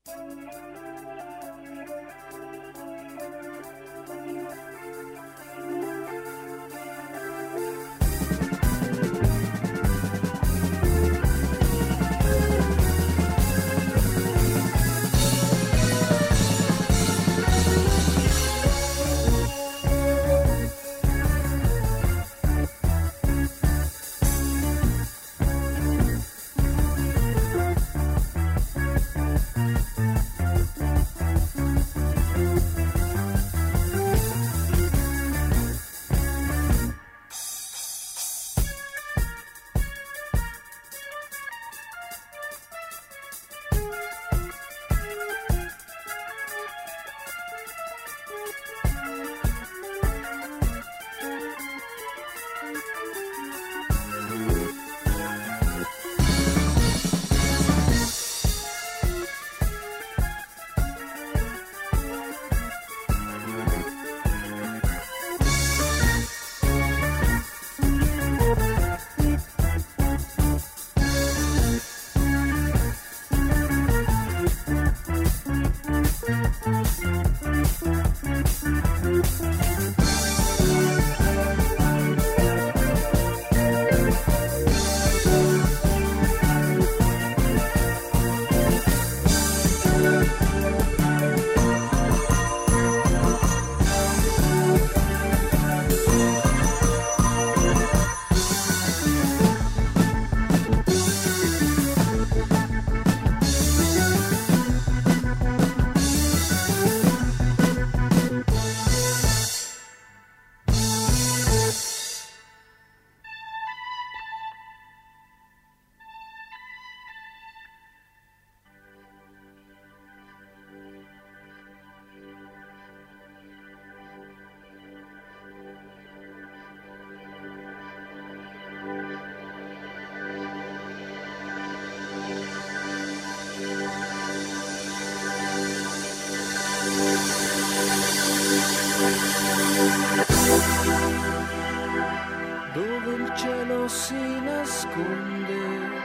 Dove il cielo si nasconde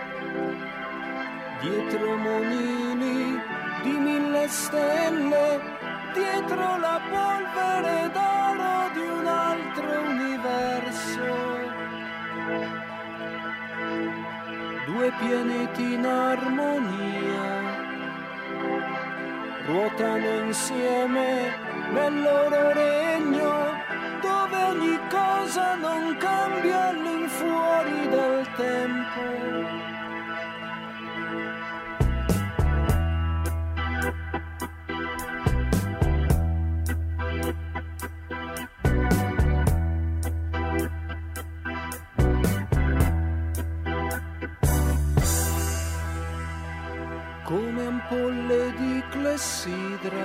dietro monini di 1000 stelle, dietro la polvere d'oro di un altro universo. Due pianeti in armonia ruotano insieme nel loro regno, dove ogni cosa non cambia all'infuori del tempo. Come ampolle di clessidra,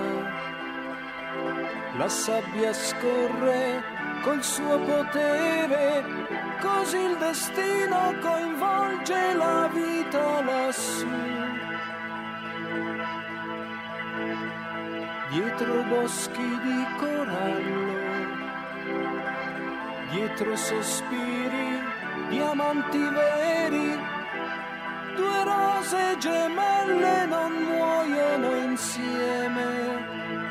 la sabbia scorre col suo potere, così il destino coinvolge la vita lassù. Dietro boschi di corallo, dietro sospiri di amanti veri, due rose gemelle non muoiono insieme.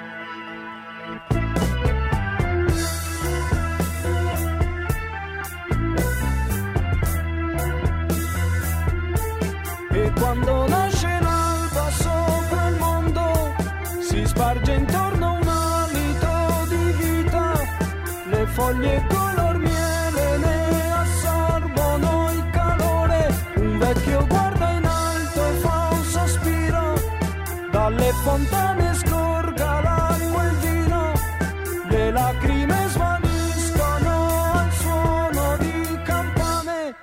E quando nasce l'alba sopra il mondo, si sparge intorno un alito di vita, le foglie color miele ne assorbono il calore, un vecchio guarda in alto e fa un sospiro, dalle fontane scorga l'acqua e il vino, le lacrime svaniscono al suono di campane.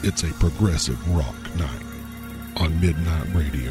It's a progressive rock night on Midnight Radio.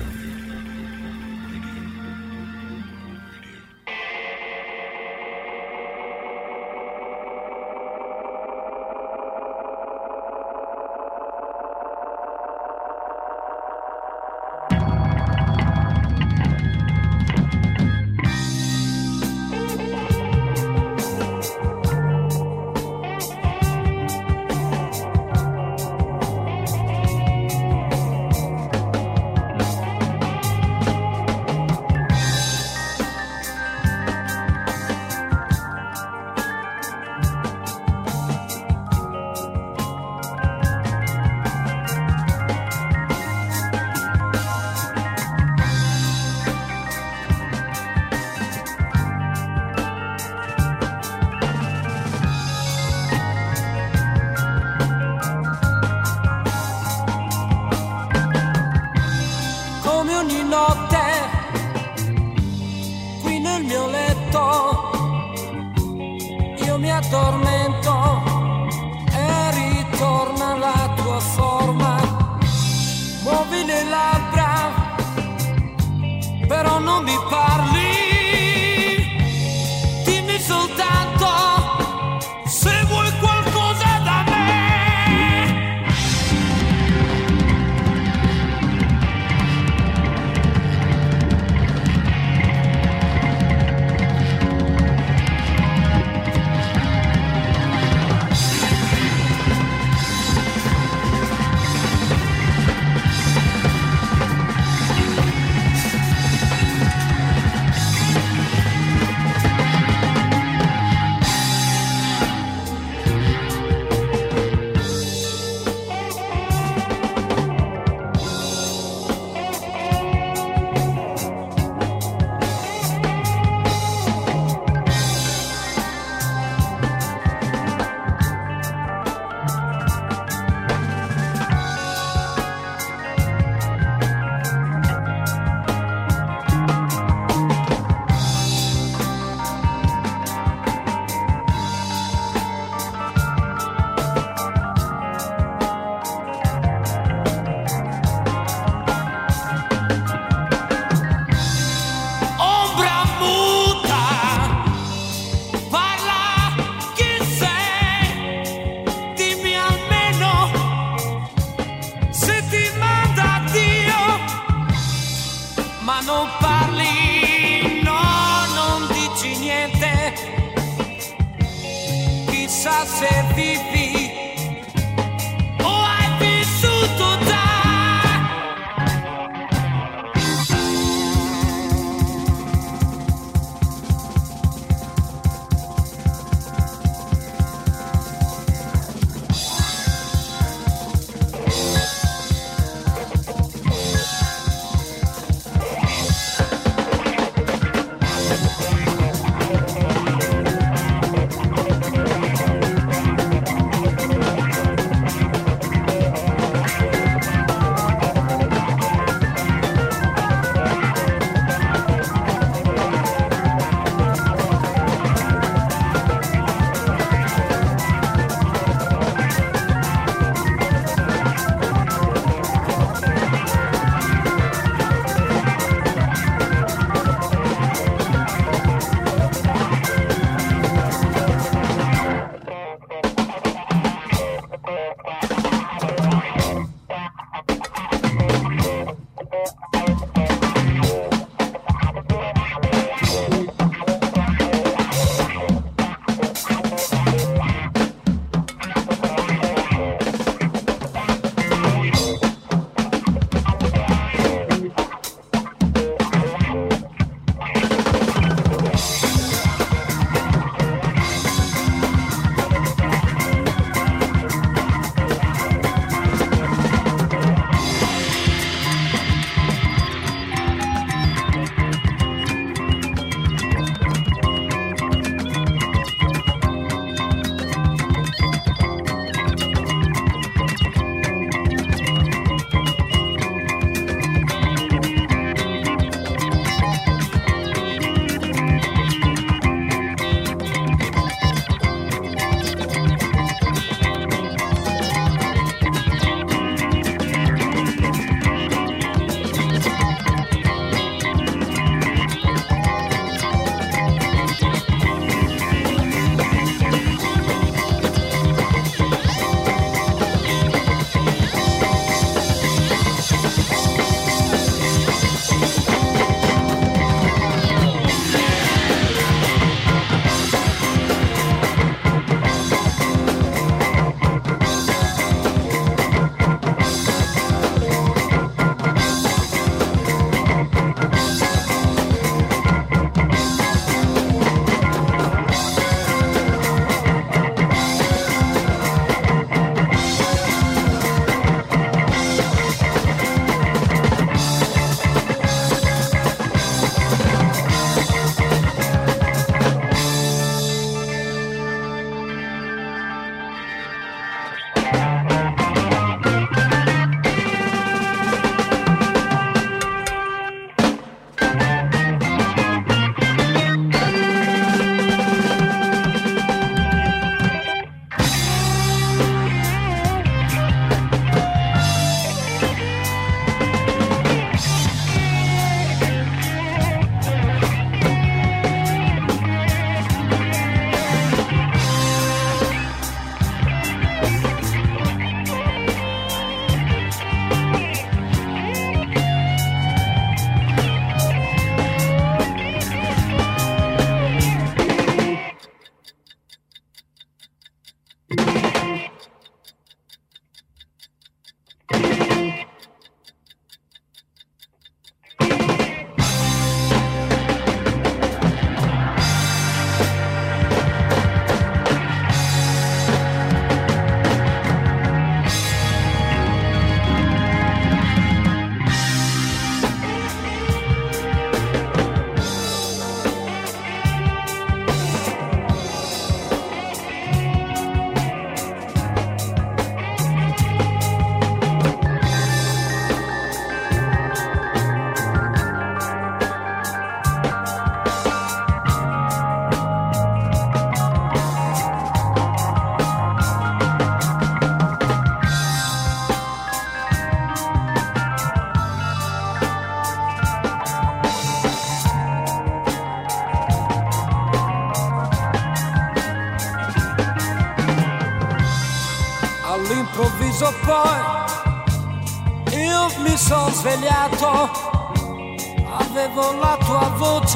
all'improvviso poi io mi sono svegliato, avevo la tua voce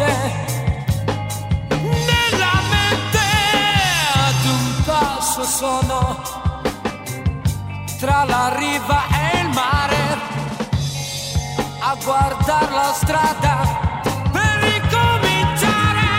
nella mente, ad un passo sono tra la riva e il mare a guardare la strada per ricominciare.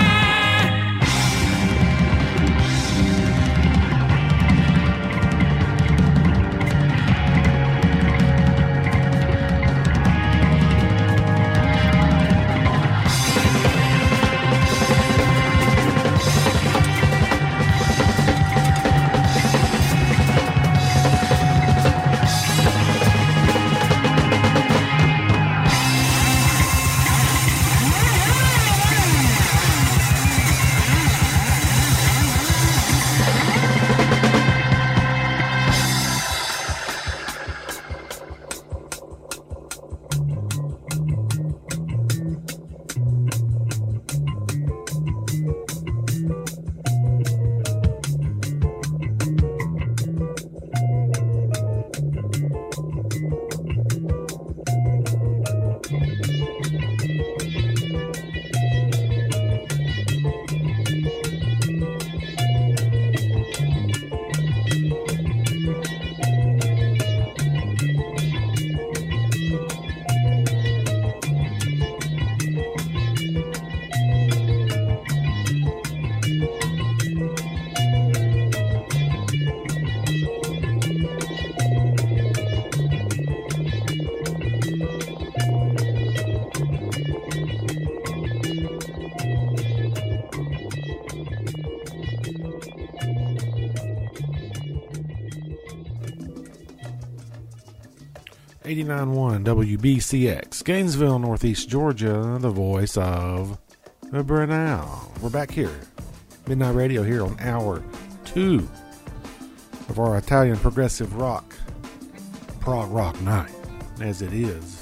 89.1 WBCX, Gainesville, Northeast Georgia, the voice of Brunel. We're back here, Midnight Radio, here on Hour 2 of our Italian progressive rock, prog rock night, as it is,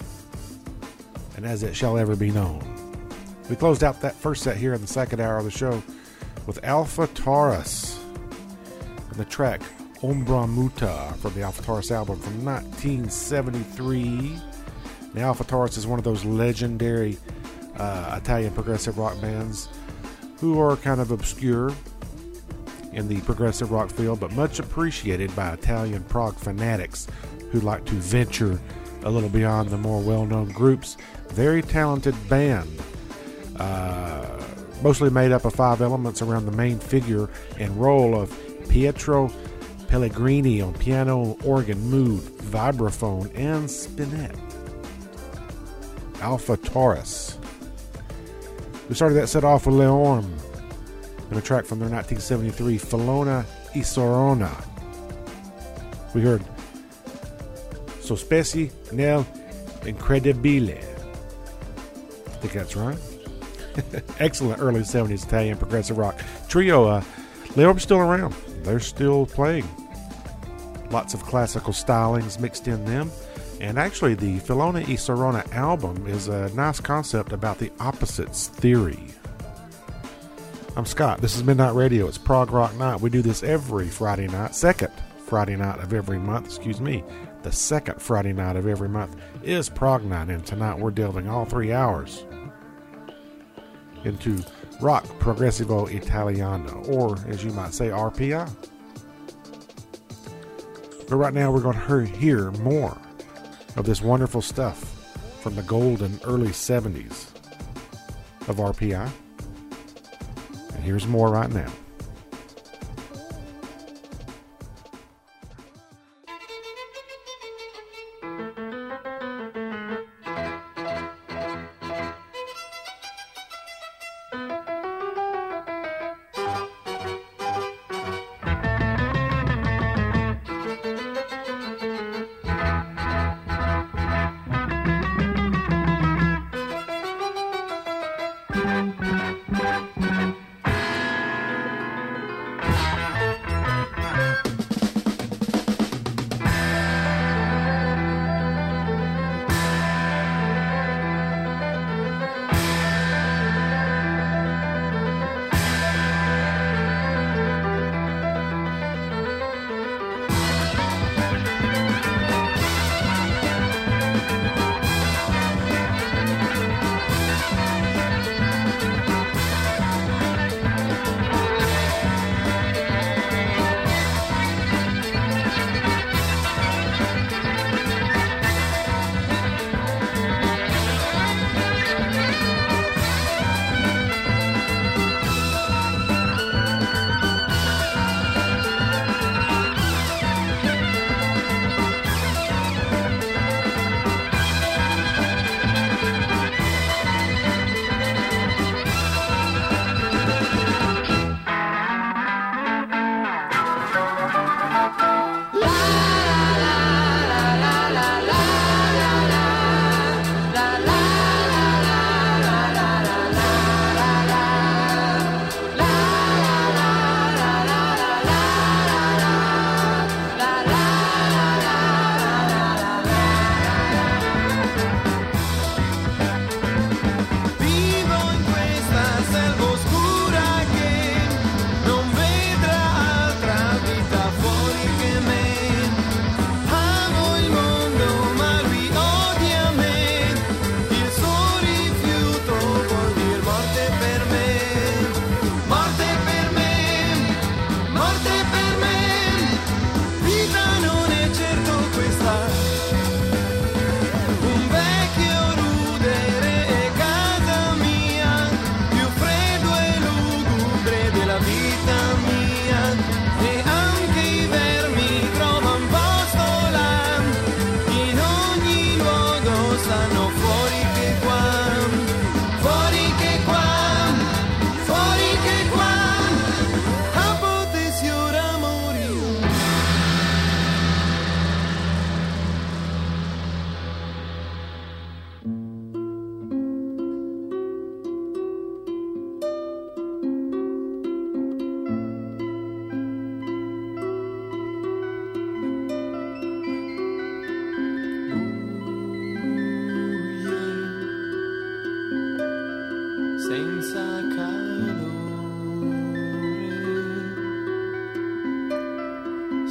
and as it shall ever be known. We closed out that first set here in the second hour of the show with Alpha Taurus and the track Ombra Muta from the Alpha Taurus album from 1973. The Alpha Taurus is one of those legendary Italian progressive rock bands who are kind of obscure in the progressive rock field, but much appreciated by Italian prog fanatics who like to venture a little beyond the more well-known groups. Very talented band, mostly made up of 5 elements around the main figure and role of Pietro Pellegrini on piano, organ, mood, vibraphone, and spinet. Alpha Taurus. We started that set off with Leorm and a track from their 1973 Filona e Sorona. We heard Sospesi nel Incredibile. I think that's right. Excellent early 70s Italian progressive rock trio. Leorm's still around. They're still playing. Lots of classical stylings mixed in them. And actually, the Filona e Sorona album is a nice concept about the opposites theory. I'm Scott. This is Midnight Radio. It's Prog Rock Night. We do this every Friday night. Second Friday night of every month. Excuse me. The second Friday night of every month is Prog Night. And tonight we're delving all 3 hours into rock progressivo italiano, or as you might say, RPI. But right now we're going to hear more of this wonderful stuff from the golden early 70s of RPI. And here's more right now.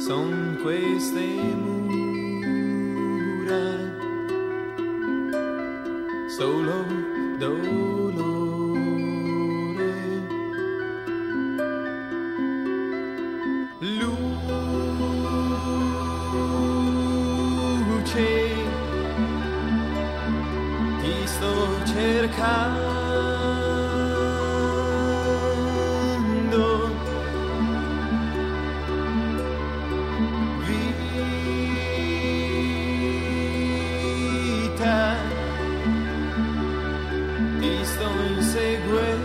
son queste mura, solo dolore. Luce, ti sto cercando, vita, ti sto inseguendo.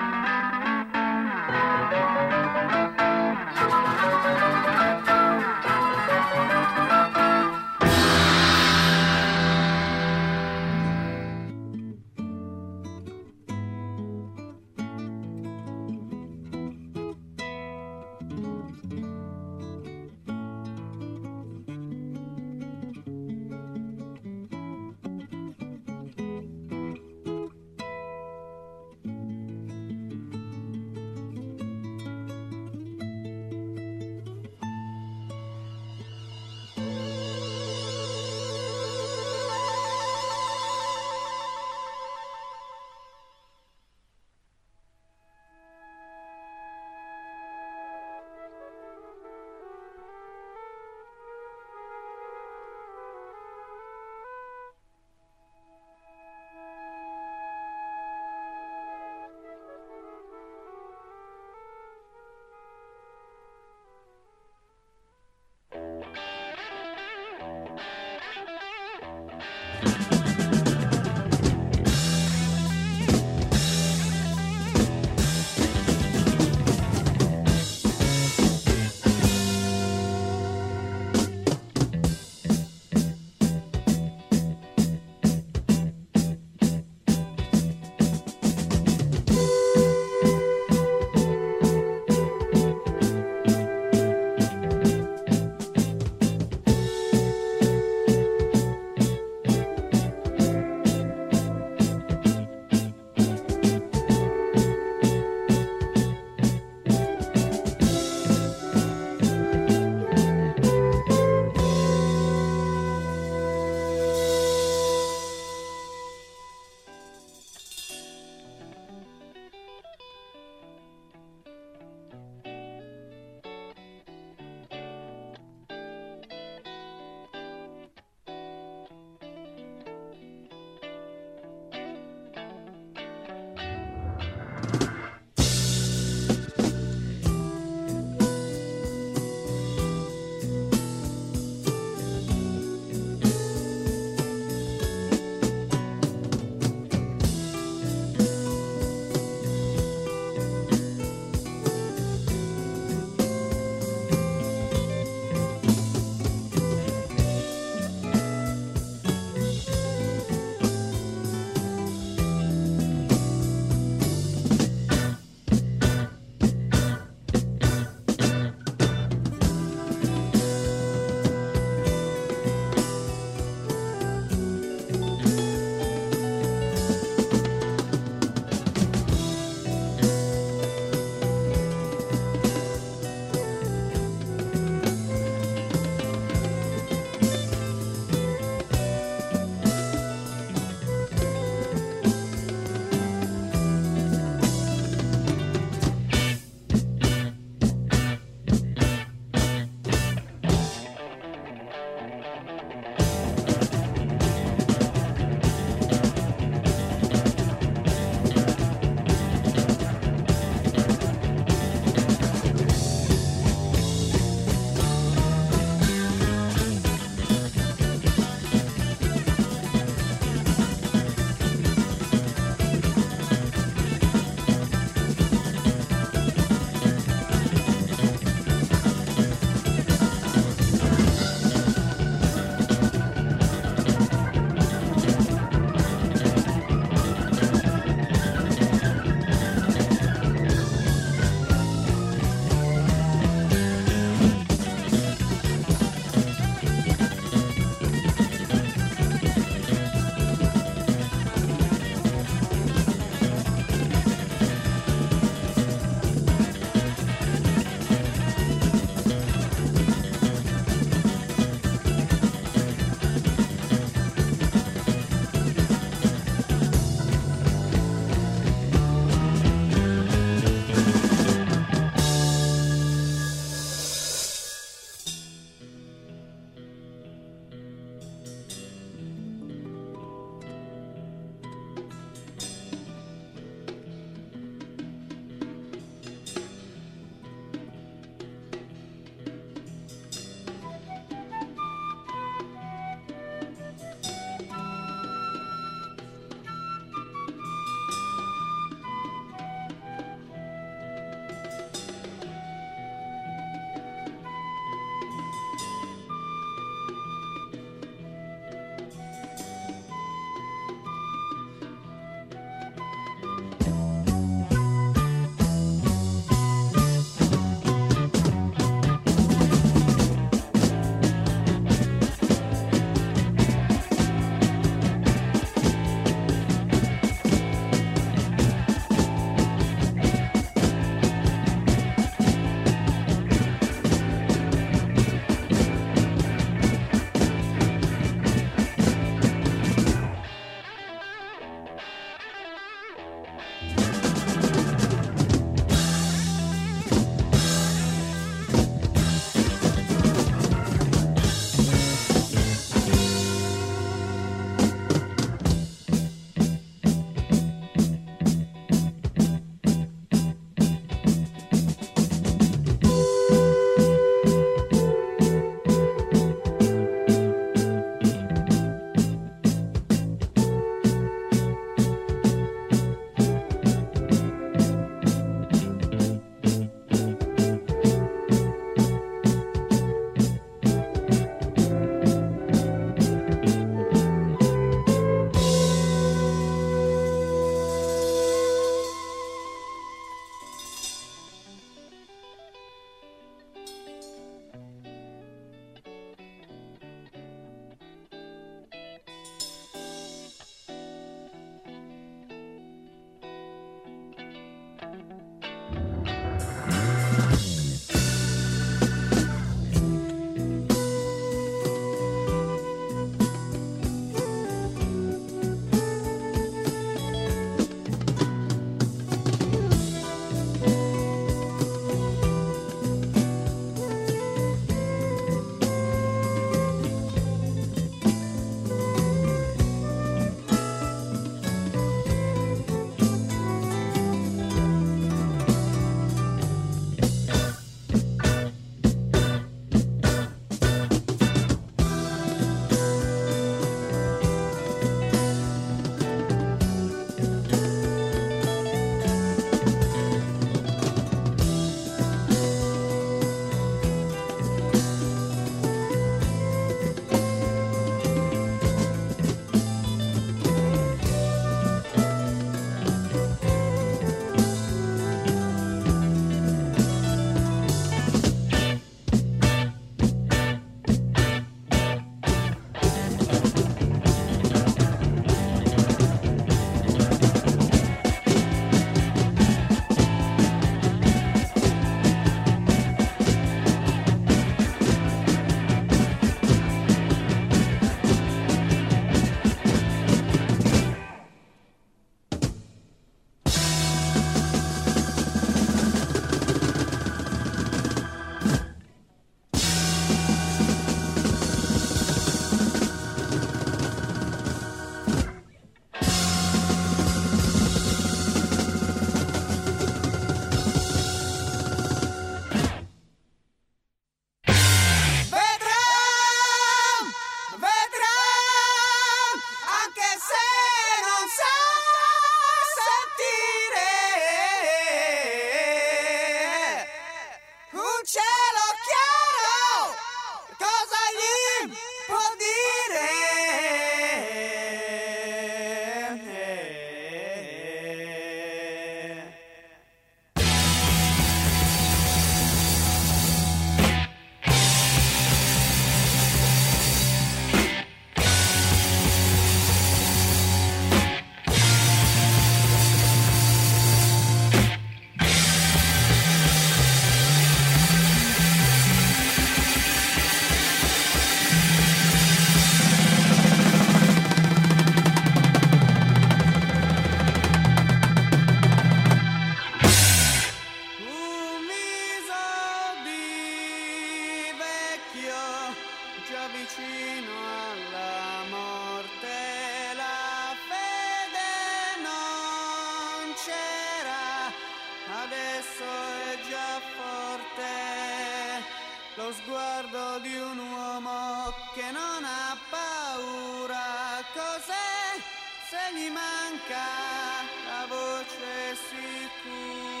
vicino alla morte, la fede non c'era, adesso è già forte, lo sguardo di un uomo che non ha paura, cos'è se gli manca la voce sicura?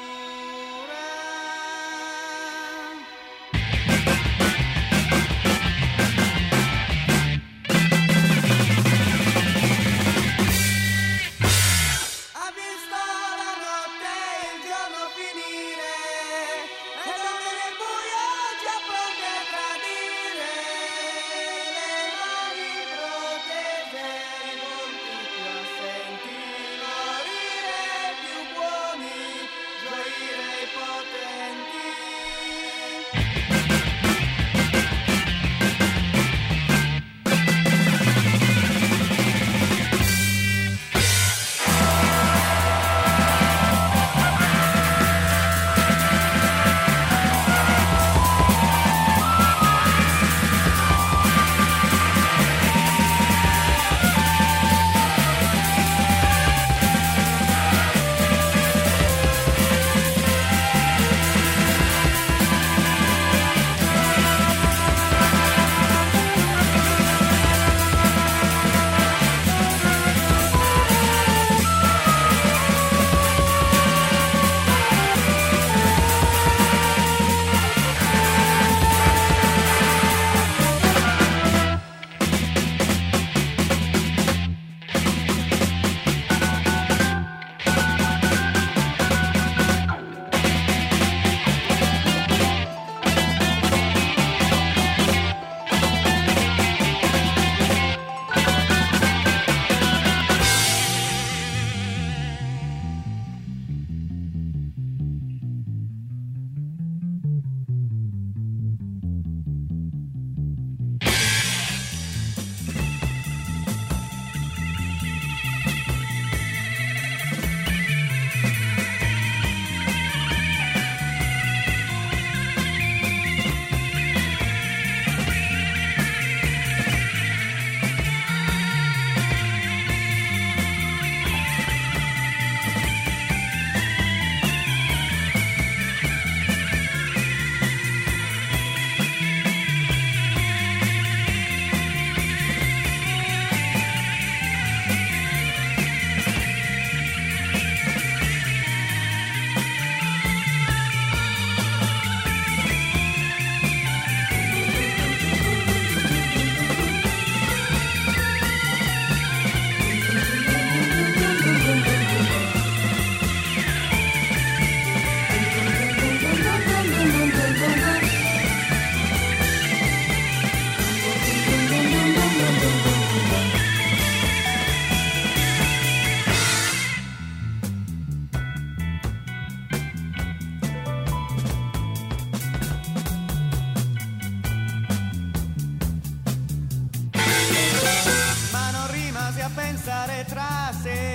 pensare tra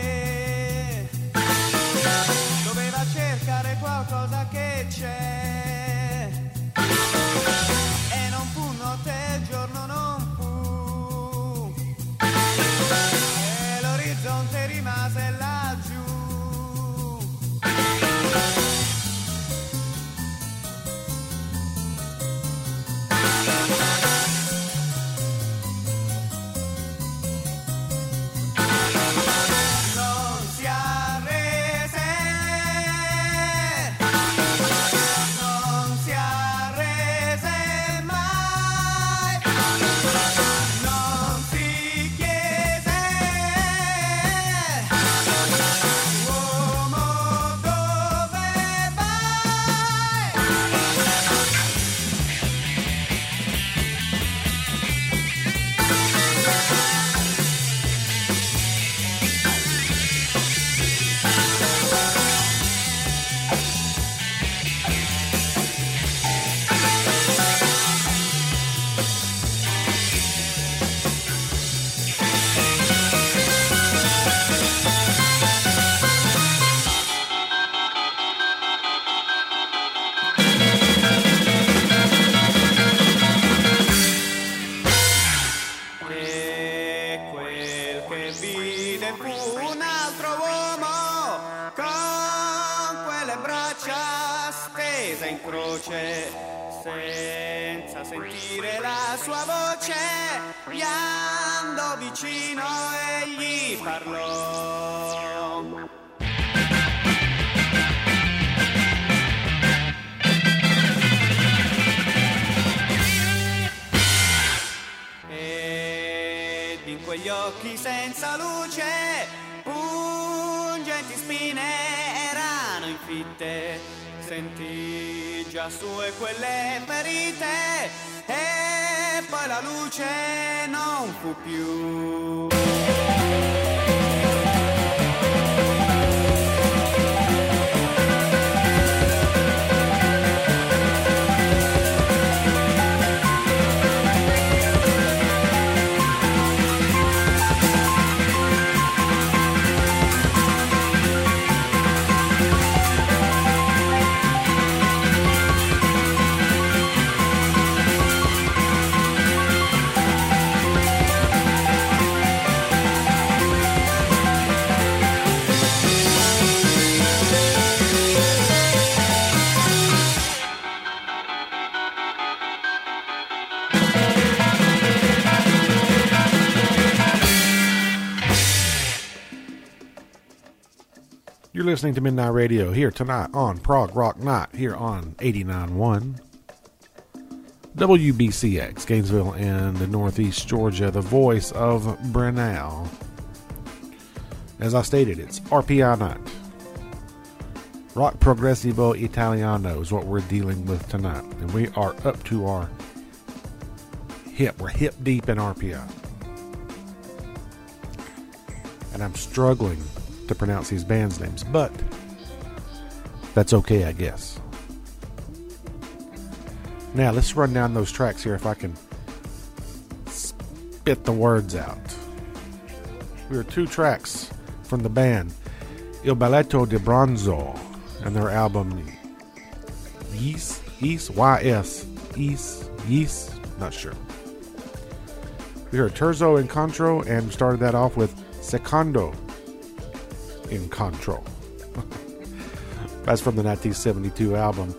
sé, doveva cercare qualcosa che c'è, e non fu notte, il giorno non fu, e l'orizzonte rimase laggiù. stesa in croce, senza sentire la sua voce, gli andò vicino e gli parlò. Ed in quegli occhi senza luce, pungenti spine erano infitte, sentì già sue quelle ferite, e poi la luce non fu più. You're listening to Midnight Radio here tonight on Prog Rock Night here on 89.1 WBCX, Gainesville and Northeast Georgia, the voice of Brenau. As I stated, it's RPI night. Rock Progressivo Italiano is what we're dealing with tonight. And we are up to our hip. We're hip deep in RPI. And I'm struggling to pronounce these bands' names, but that's okay, I guess. Now, let's run down those tracks here if I can spit the words out. We are 2 tracks from the band Il Balletto di Bronzo and their album Yes, not sure. We heard Terzo Incontro and started that off with Secondo Incontro. That's from the 1972 album.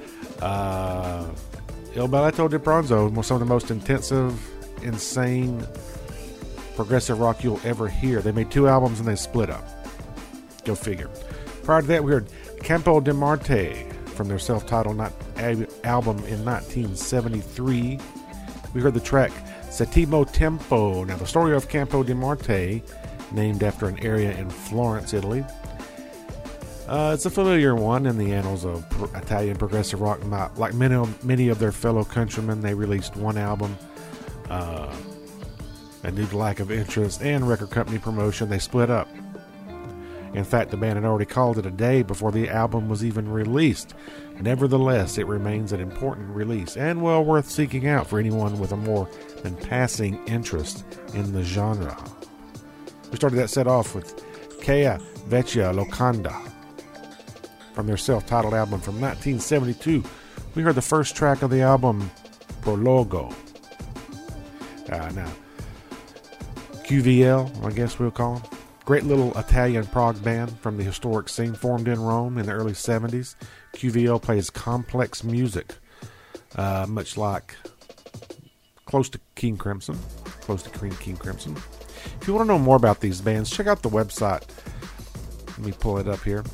Il Balletto di Bronzo, some of the most intensive, insane progressive rock you'll ever hear. They made 2 albums and they split up. Go figure. Prior to that, we heard Campo di Marte from their self-titled album in 1973. We heard the track Settimo Tempo. Now, the story of Campo di Marte, named after an area in Florence, Italy. It's a familiar one in the annals of Italian progressive rock. Like many of their fellow countrymen, they released one album, and due to lack of interest and record company promotion, they split up. In fact, the band had already called it a day before the album was even released. Nevertheless, it remains an important release and well worth seeking out for anyone with a more than passing interest in the genre. We started that set off with Che Vecchia Locanda from their self-titled album from 1972. We heard the first track of the album, Prologo. Now, QVL, I guess we'll call them. Great little Italian prog band from the historic scene, formed in Rome in the early 70s. QVL plays complex music, much like close to King Crimson. If you want to know more about these bands, check out the website. Let me pull it up here.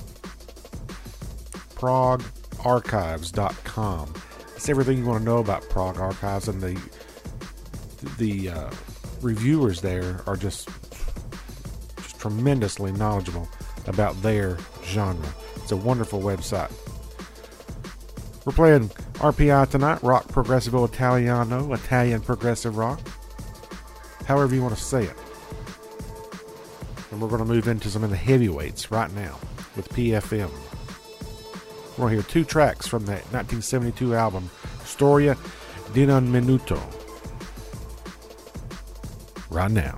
progarchives.com. It's everything you want to know about Prog Archives, and the reviewers there are just tremendously knowledgeable about their genre. It's a wonderful website. We're playing RPI tonight, Rock Progressivo Italiano, Italian progressive rock, however you want to say it. And we're going to move into some of the heavyweights right now with PFM. We're going to hear 2 tracks from that 1972 album, Storia di un Minuto, right now.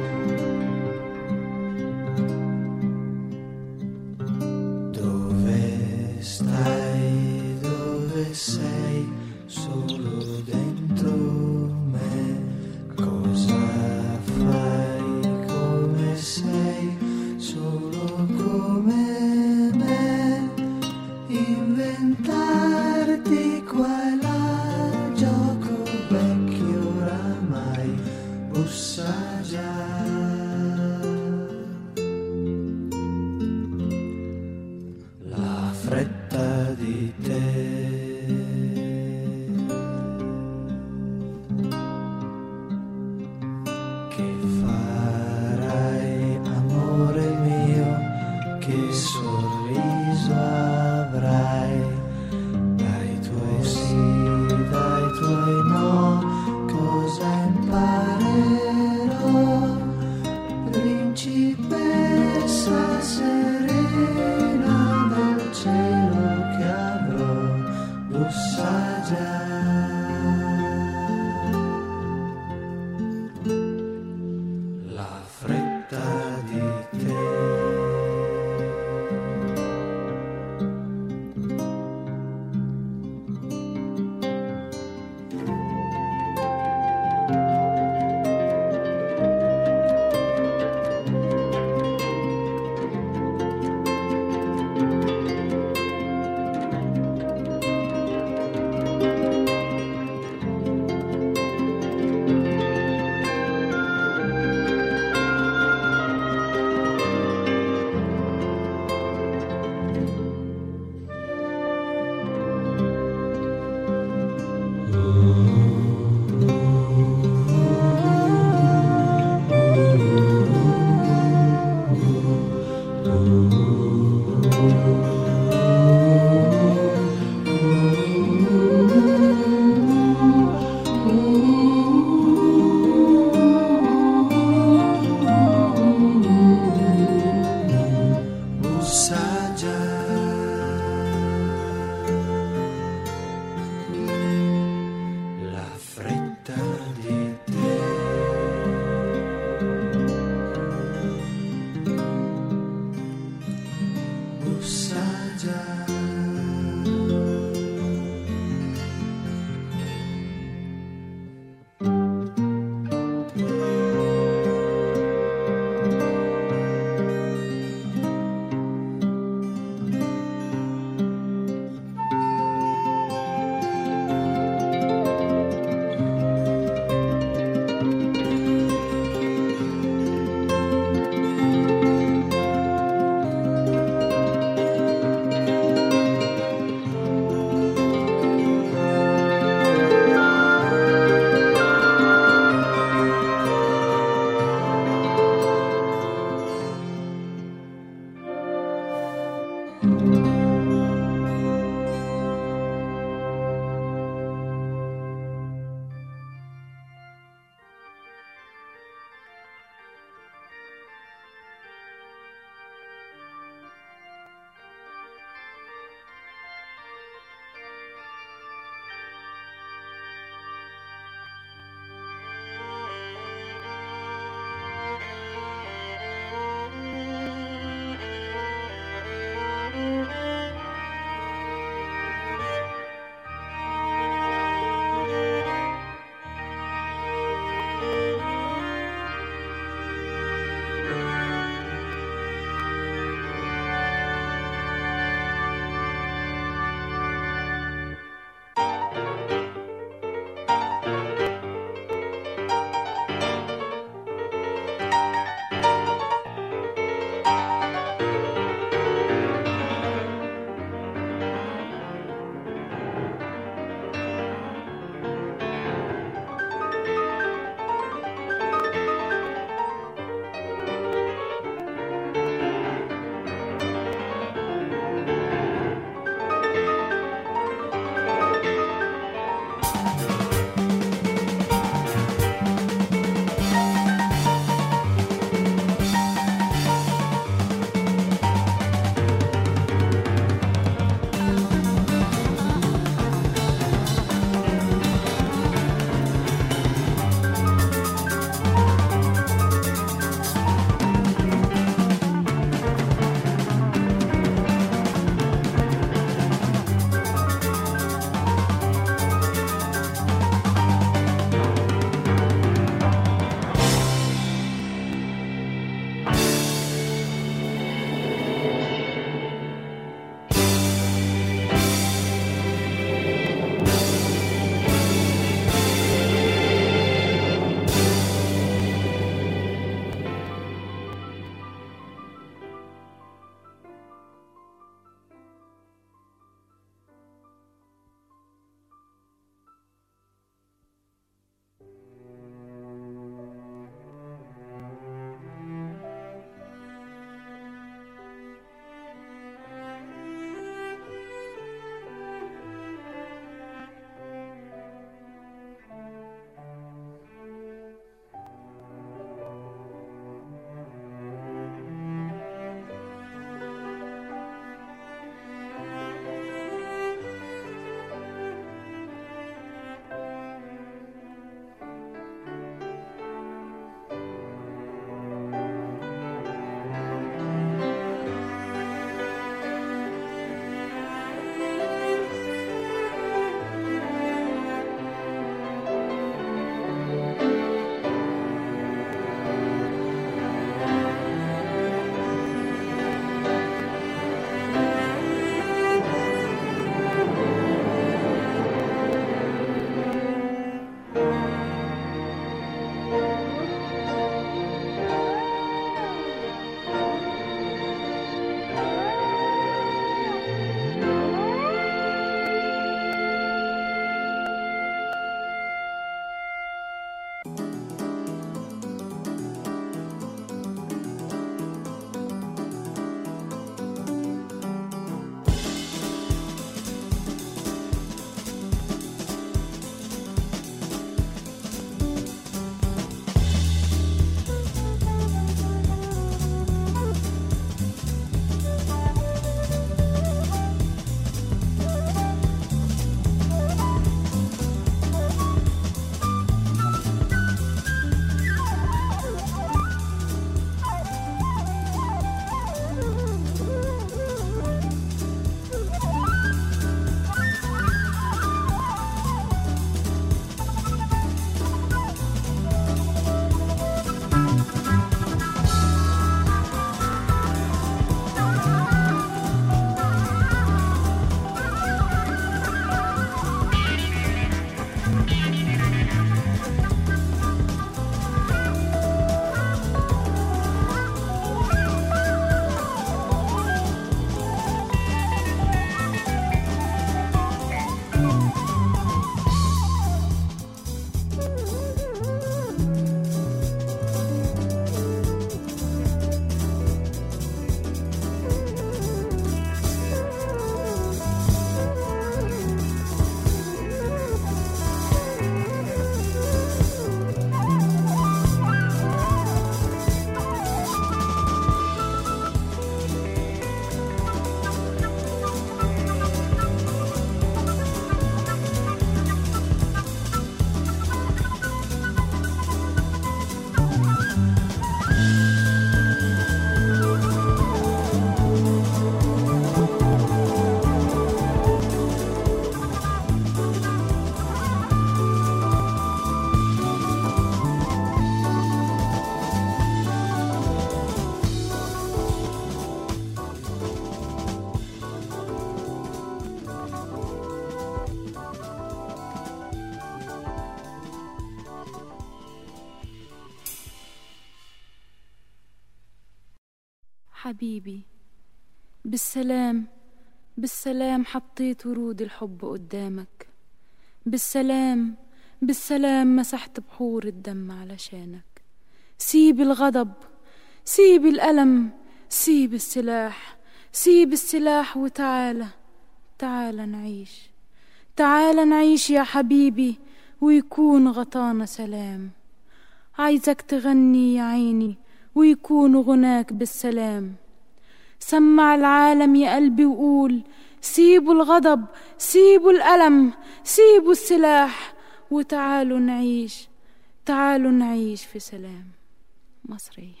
حبيبي بالسلام بالسلام حطيت ورود الحب قدامك، بالسلام بالسلام مسحت بحور الدم علشانك. سيب الغضب، سيب الألم، سيب السلاح، سيب السلاح وتعالى تعالى نعيش، تعالى نعيش يا حبيبي ويكون غطانا سلام. عايزك تغني يا عيني ويكون غناك بالسلام. سمع العالم يا قلبي وقول سيبوا الغضب، سيبوا الألم، سيبوا السلاح وتعالوا نعيش، تعالوا نعيش في سلام. مصرية.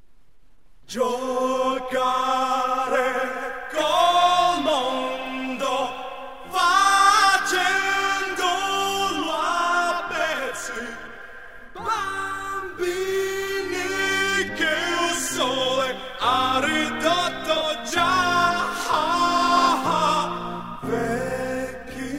Giocare col mondo facendolo a pezzi, bambini che il sole ha ridotto già vecchi.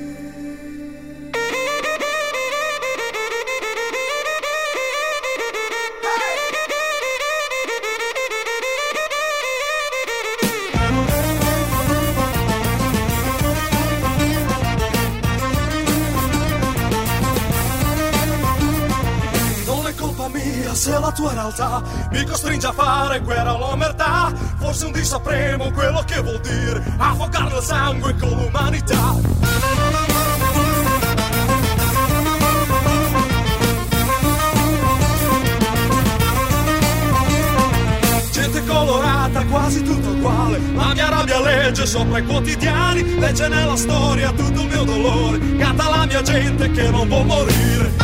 Se la tua realtà mi costringe a fare guerra all'omertà, forse un dì sapremo quello che vuol dire affogare il sangue con l'umanità. Gente colorata, quasi tutto uguale, la mia rabbia legge sopra i quotidiani, legge nella storia tutto il mio dolore, canta la mia gente che non può morire.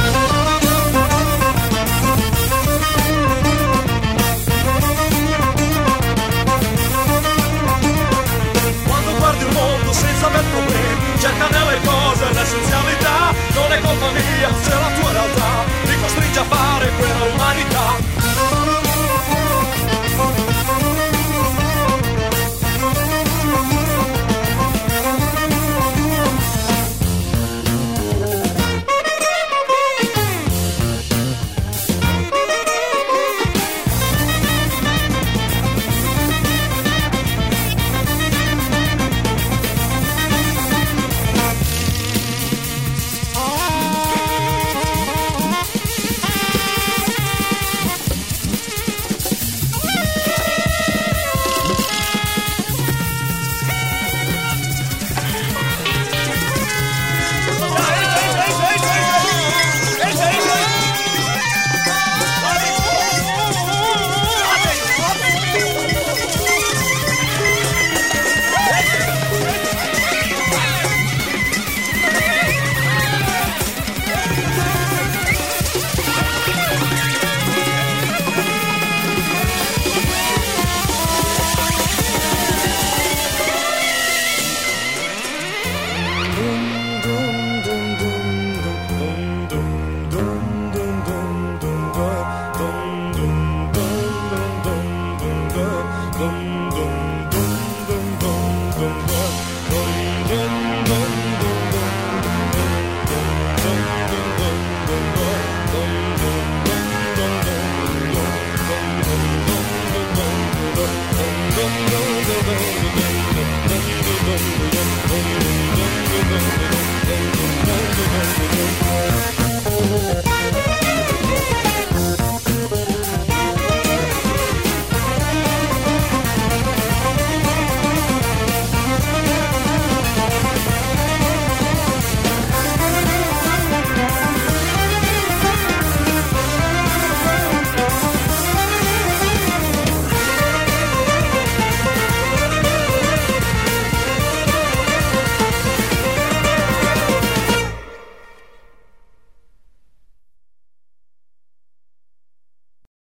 Senza aver problemi, cerca nelle cose l'essenzialità. Non è colpa mia se la tua realtà ti costringe a fare quella umanità.